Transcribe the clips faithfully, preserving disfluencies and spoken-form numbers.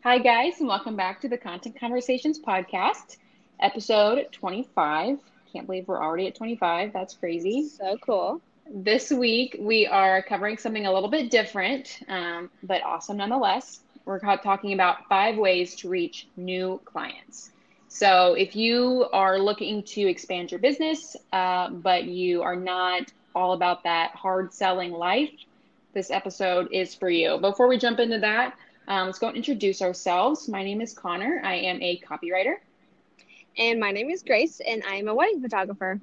Hi, guys, and welcome back to the Content Conversations podcast, episode twenty-five. Can't believe we're already at twenty-five. That's crazy. So cool. This week, we are covering something a little bit different, um, but awesome nonetheless. We're talking about five ways to reach new clients. So, if you are looking to expand your business, uh, but you are not all about that hard selling life, this episode is for you. Before we jump into that, um, let's go and introduce ourselves. My name is Connor. I am a copywriter. And my name is Grace, and I am a wedding photographer.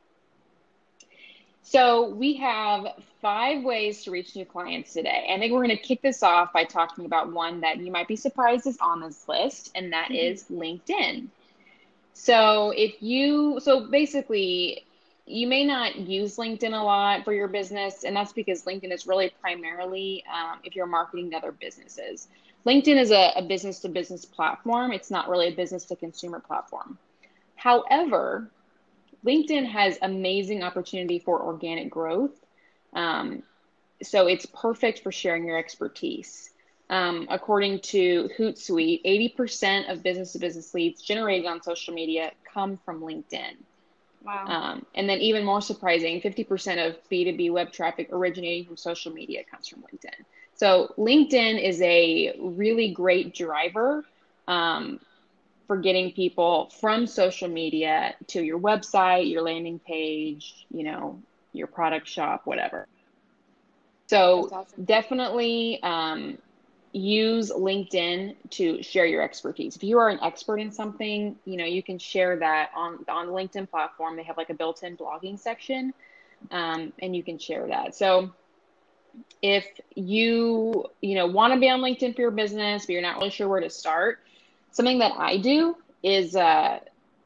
So we have five ways to reach new clients today. I think we're going to kick this off by talking about one that you might be surprised is on this list, and that is LinkedIn. So if you, so basically, you may not use LinkedIn a lot for your business, and that's because LinkedIn is really primarily um, if you're marketing to other businesses. LinkedIn is a, a business-to-business platform. It's not really a business-to-consumer platform. However, LinkedIn has amazing opportunity for organic growth. Um, so it's perfect for sharing your expertise. Um, according to Hootsuite, eighty percent of business-to-business leads generated on social media come from LinkedIn. Wow. Um, and then even more surprising, fifty percent of B two B web traffic originating from social media comes from LinkedIn. So LinkedIn is a really great driver um, for getting people from social media to your website, your landing page, you know, your product shop, whatever. That's So awesome. definitely um, use LinkedIn to share your expertise. If you are an expert in something, you know, you can share that on on the LinkedIn platform. They have like a built-in blogging section, um, and you can share that. So if you, you know, want to be on LinkedIn for your business, but you're not really sure where to start, something that I do is uh,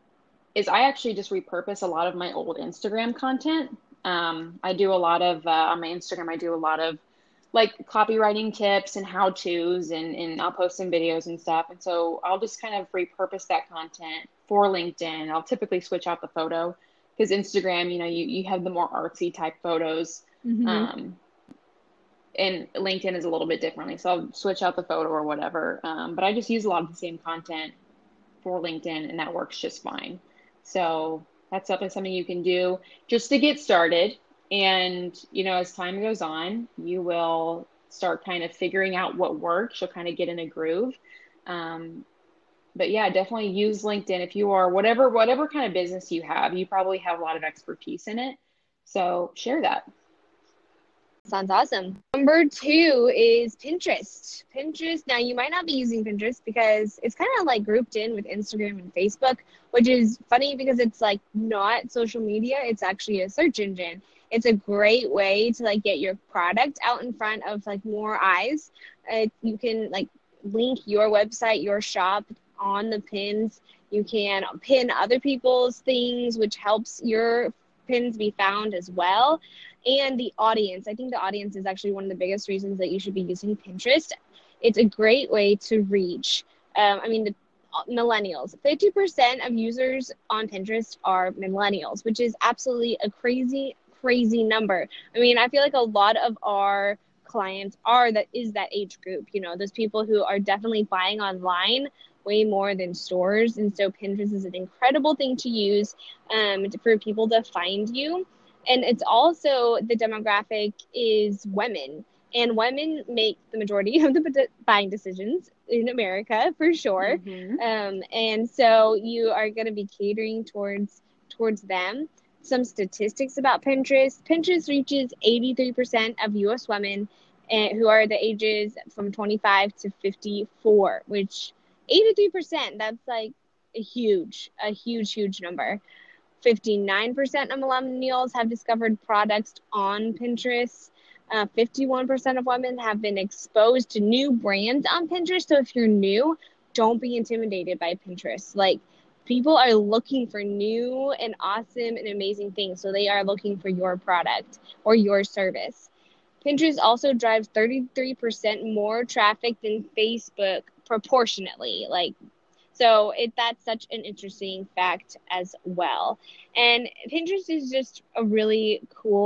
is I actually just repurpose a lot of my old Instagram content. Um, I do a lot of uh, on my Instagram. I do a lot of like copywriting tips and how to's, and and I'll post some videos and stuff. And so I'll just kind of repurpose that content for LinkedIn. I'll typically switch out the photo because Instagram, you know, you you have the more artsy type photos. Mm-hmm. Um, and LinkedIn is a little bit differently. So I'll switch out the photo or whatever. Um, but I just use a lot of the same content for LinkedIn, and that works just fine. So that's something something you can do just to get started. And you know, as time goes on, you will start kind of figuring out what works. You'll kind of get in a groove. Um, but yeah, definitely use LinkedIn if you are whatever whatever kind of business you have. You probably have a lot of expertise in it. So share that. Sounds awesome. Number two is Pinterest. Pinterest. Now, you might not be using Pinterest because it's kind of like grouped in with Instagram and Facebook, which is funny because it's like not social media. It's actually a search engine. It's a great way to like get your product out in front of like more eyes. Uh, you can like link your website, your shop on the pins. You can pin other people's things, which helps your pins be found as well. And the audience. I think the audience is actually one of the biggest reasons that you should be using Pinterest. It's a great way to reach, um, I mean, the millennials. fifty percent of users on Pinterest are millennials, which is absolutely a crazy, crazy number. I mean, I feel like a lot of our clients are that is that age group, you know, those people who are definitely buying online way more than stores. And so Pinterest is an incredible thing to use um, for people to find you. And it's also the demographic is women, and women make the majority of the buying decisions in America for sure. Mm-hmm. Um, and so you are going to be catering towards towards them. Some statistics about Pinterest: Pinterest reaches eighty-three percent of U S women uh, who are the ages from twenty-five to fifty-four, which eighty-three percent, that's like a huge, a huge, huge number. fifty-nine percent of millennials have discovered products on Pinterest. Uh, fifty-one percent of women have been exposed to new brands on Pinterest. So if you're new, don't be intimidated by Pinterest. Like, people are looking for new and awesome and amazing things. So they are looking for your product or your service. Pinterest also drives thirty-three percent more traffic than Facebook proportionately. Like, so it that's such an interesting fact as well. And Pinterest is just a really cool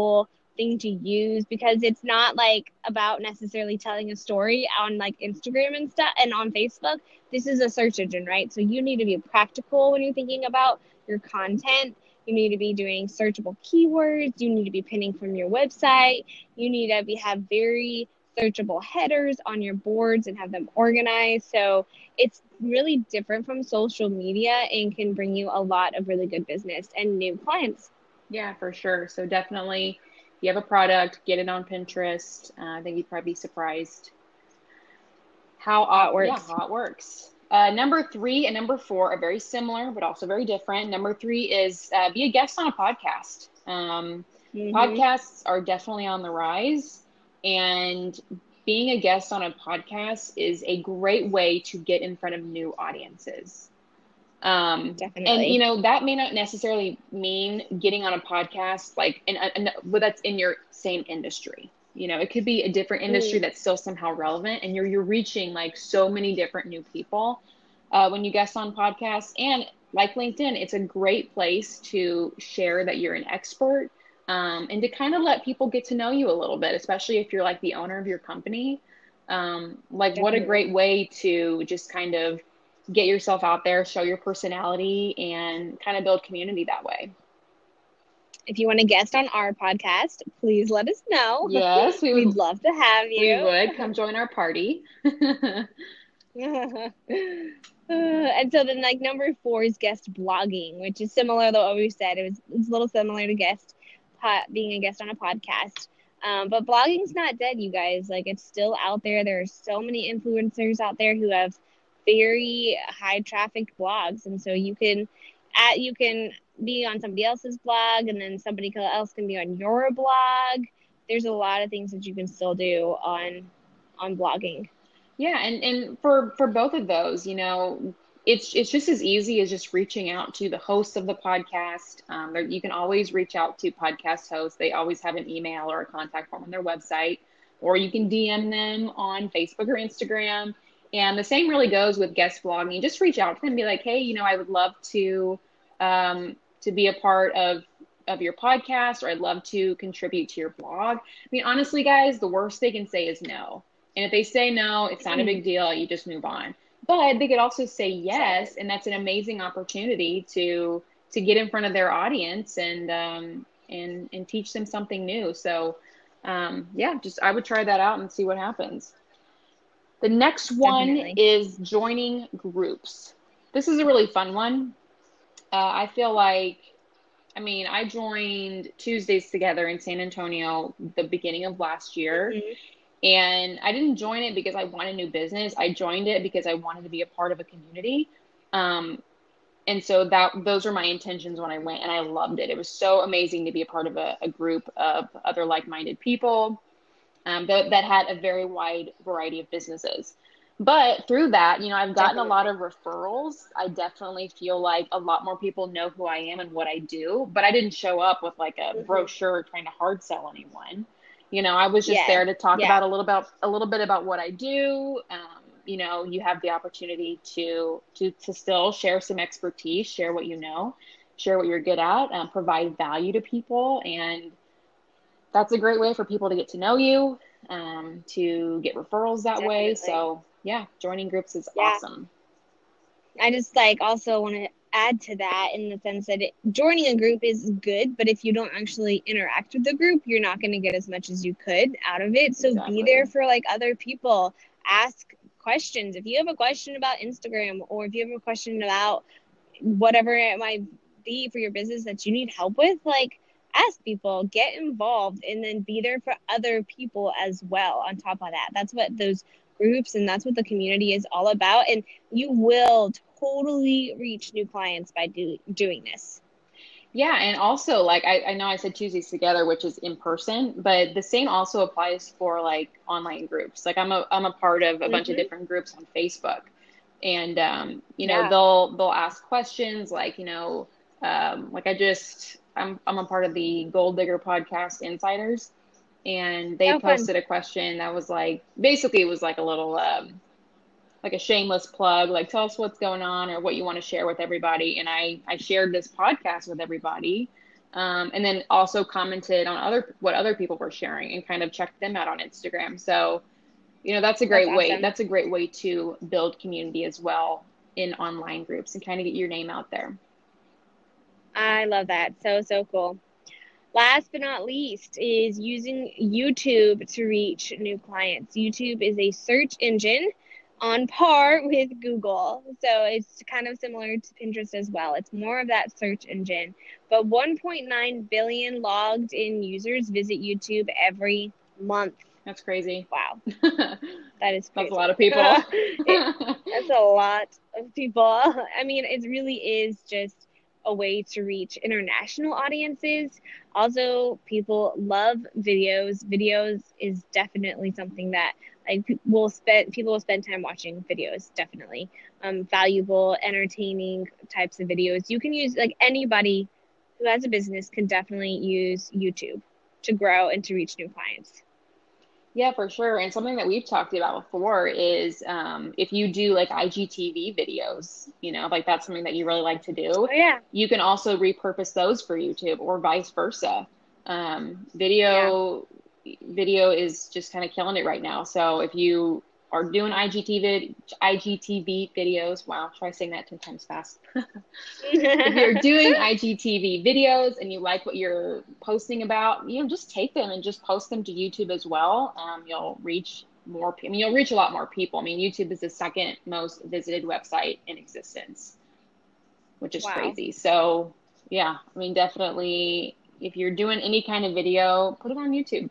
thing to use because it's not like about necessarily telling a story on like Instagram and stuff and on Facebook. This is a search engine, right? So you need to be practical when you're thinking about your content. You need to be doing searchable keywords. You need to be pinning from your website. You need to be have very searchable headers on your boards and have them organized. So it's really different from social media and can bring you a lot of really good business and new clients. Yeah, for sure. So definitely, if you have a product, get it on Pinterest. Uh, I think you'd probably be surprised how, How it uh, yeah, works. how it works. Uh, number three and number four are very similar, but also very different. Number three is uh, be a guest on a podcast. Um, Mm-hmm. Podcasts are definitely on the rise, and being a guest on a podcast is a great way to get in front of new audiences. Um, and you Definitely. know, that may not necessarily mean getting on a podcast, like in, in, well, that's in your same industry. You know, it could be a different industry Mm, that's still somehow relevant, and you're you're reaching like so many different new people uh, when you guest on podcasts. And like LinkedIn, it's a great place to share that you're an expert, um, and to kind of let people get to know you a little bit, especially if you're like the owner of your company. Um, like, what a definitely. great way to just kind of get yourself out there, show your personality, and kind of build community that way. If you want to guest on our podcast, please let us know. Yes, we We'd would. love to have We you. would come join our party. And so then like number four is guest blogging, which is similar to what we said. It was it's a little similar to guest pot being a guest on a podcast. Um, but blogging's not dead, you guys. Like it's still out there. There are so many influencers out there who have very high traffic blogs, and so you can at you can be on somebody else's blog, and then somebody else can be on your blog. There's a lot of things that you can still do on on blogging. Yeah, and and for for both of those, you know, it's it's just as easy as just reaching out to the host of the podcast. Um, there, you can always reach out to podcast hosts. They always have an email or a contact form on their website, or you can D M them on Facebook or Instagram. And the same really goes with guest blogging. Just reach out to them and be like, hey, you know, I would love to um, to be a part of of your podcast, or I'd love to contribute to your blog. I mean, honestly, guys, the worst they can say is no. And if they say no, it's not a Mm, big deal. You just move on. But they could also say yes, exactly. and that's an amazing opportunity to to get in front of their audience and um, and and teach them something new. So um, yeah, just I would try that out and see what happens. The next one Definitely. is joining groups. This is a really fun one. Uh, I feel like, I mean, I joined Tuesdays Together in San Antonio the beginning of last year. Hmm. And I didn't join it because I wanted new business. I joined it because I wanted to be a part of a community. Um, and so that those are my intentions when I went, and I loved it. It was so amazing to be a part of a, a group of other like-minded people um, that, that had a very wide variety of businesses. But through that, you know, I've gotten a lot Definitely. of referrals. I definitely feel like a lot more people know who I am and what I do, but I didn't show up with like a Hmm. brochure trying to hard sell anyone. You know, I was just Yeah. there to talk Yeah. about a little about a little bit about what I do. Um, you know, you have the opportunity to to to still share some expertise, share what you know, share what you're good at, um, provide value to people, and that's a great way for people to get to know you, um, to get referrals that way. Definitely. So yeah, joining groups is Yeah. awesome. I just like also want to add to that in the sense that it, joining a group is good, but if you don't actually interact with the group, you're not going to get as much as you could out of it. So be there Exactly. for like other people. Ask questions. If you have a question about Instagram or if you have a question about whatever it might be for your business that you need help with, like ask people, get involved, and then be there for other people as well on top of that. That's what those groups and that's what the community is all about. And you will totally reach new clients by do, doing this. Yeah, and also like I, I know I said Tuesdays Together, which is in person, but the same also applies for like online groups. Like I'm a I'm a part of a bunch of Mm-hmm. different groups on Facebook, and um, you know Yeah. they'll they'll ask questions like you know um, like I just I'm I'm a part of the Gold Digger Podcast Insiders, and they How fun. posted a question that was like basically it was like a little um, like a shameless plug, like tell us what's going on or what you want to share with everybody. And I, I shared this podcast with everybody. Um, and then also commented on other what other people were sharing and kind of checked them out on Instagram. So, you know, that's a That's great way. awesome. That's a great way to build community as well in online groups and kind of get your name out there. I love that. So, so cool. Last but not least is using YouTube to reach new clients. YouTube is a search engine on par with Google. So it's kind of similar to Pinterest as well. It's more of that search engine. But one point nine billion logged in users visit YouTube every month. That's crazy. Wow. That is crazy. That's a lot of people. it, that's a lot of people. I mean, it really is just a way to reach international audiences. Also, people love videos. Videos is definitely something that like will spend people will spend time watching videos, definitely. Um, valuable, entertaining types of videos. You can use like anybody who has a business can definitely use YouTube to grow and to reach new clients. Yeah, for sure. And something that we've talked about before is um, if you do like I G T V videos, you know, like that's something that you really like to do. Oh, yeah. You can also repurpose those for YouTube or vice versa. Um, video yeah. video is just kind of killing it right now. So if you are doing I G T V, I G T V videos, wow, try saying that ten times fast. If you're doing I G T V videos and you like what you're posting about, you know, just take them and just post them to YouTube as well. Um, you'll reach more, I mean, you'll reach a lot more people. I mean, YouTube is the second most visited website in existence, which is wow. crazy. So yeah, I mean, definitely if you're doing any kind of video, put it on YouTube.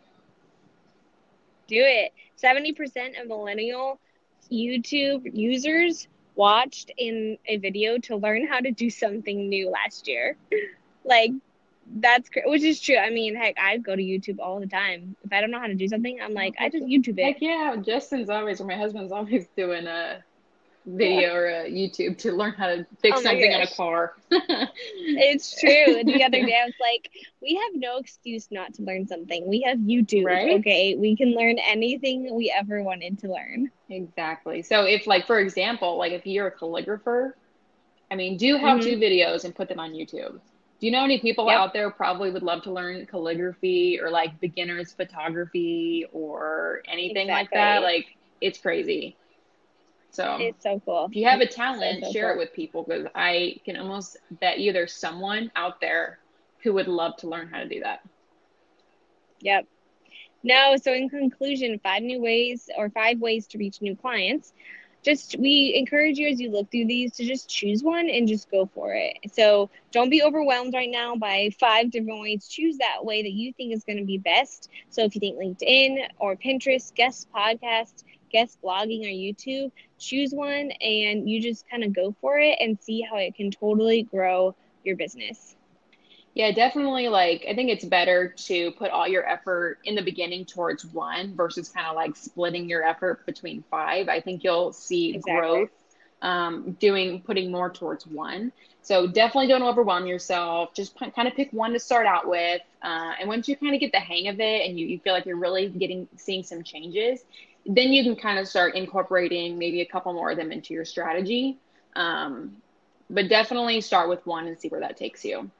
Do it. seventy percent of millennial YouTube users watched in a video to learn how to do something new last year. Like, that's cr- which is true. I mean, heck, I go to YouTube all the time. If I don't know how to do something, I'm like, I just YouTube it. Heck yeah, Justin's always, or my husband's always doing a video or a YouTube to learn how to fix oh something on a car. It's true. The other day I was like, we have no excuse not to learn something. We have YouTube, right? Okay? We can learn anything we ever wanted to learn. Exactly. So if like, for example, like if you're a calligrapher, I mean, do how-to mm-hmm. videos and put them on YouTube. Do you know any people yep. out there probably would love to learn calligraphy or like beginner's photography or anything exactly. like that? Like, it's crazy. So it's so cool. If you have a talent, so, so share cool. it with people, because I can almost bet you there's someone out there who would love to learn how to do that. Yep. No, so in conclusion, five new ways or five ways to reach new clients. Just we encourage you as you look through these to just choose one and just go for it. So don't be overwhelmed right now by five different ways. Choose that way that you think is going to be best. So if you think LinkedIn or Pinterest, guest podcast, guest blogging, or YouTube, choose one and you just kind of go for it and see how it can totally grow your business. Yeah, definitely. Like, I think it's better to put all your effort in the beginning towards one versus kind of like splitting your effort between five. I think you'll see exactly. growth um, doing, putting more towards one. So definitely don't overwhelm yourself. Just p- kind of pick one to start out with. Uh, and once you kind of get the hang of it and you, you feel like you're really getting, seeing some changes, then you can kind of start incorporating maybe a couple more of them into your strategy. Um, but definitely start with one and see where that takes you.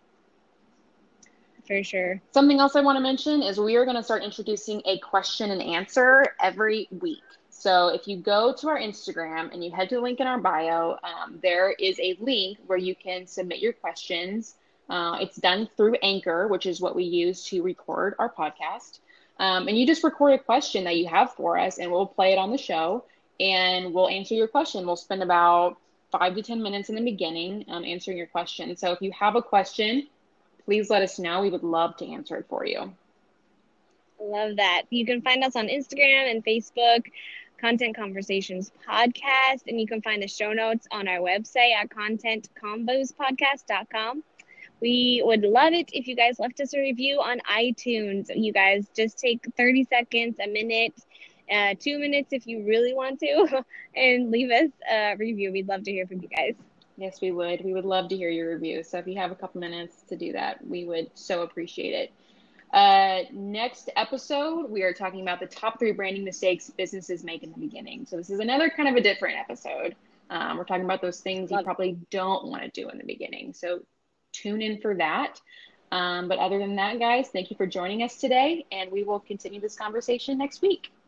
For sure. Something else I want to mention is we are going to start introducing a question and answer every week. So if you go to our Instagram and you head to the link in our bio, um, there is a link where you can submit your questions. Uh, it's done through Anchor, which is what we use to record our podcast. Um, and you just record a question that you have for us and we'll play it on the show and we'll answer your question. We'll spend about five to ten minutes in the beginning um, answering your question. So if you have a question, please let us know. We would love to answer it for you. Love that. You can find us on Instagram and Facebook, Content Conversations Podcast, and you can find the show notes on our website at content combos podcast dot com. We would love it if you guys left us a review on iTunes. You guys just take thirty seconds, a minute, uh, two minutes if you really want to, and leave us a review. We'd love to hear from you guys. Yes, we would. We would love to hear your review. So if you have a couple minutes to do that, we would so appreciate it. Uh, next episode, we are talking about the top three branding mistakes businesses make in the beginning. So this is another kind of a different episode. Um, we're talking about those things you probably don't want to do in the beginning. So tune in for that. Um, but other than that, guys, thank you for joining us today, and we will continue this conversation next week.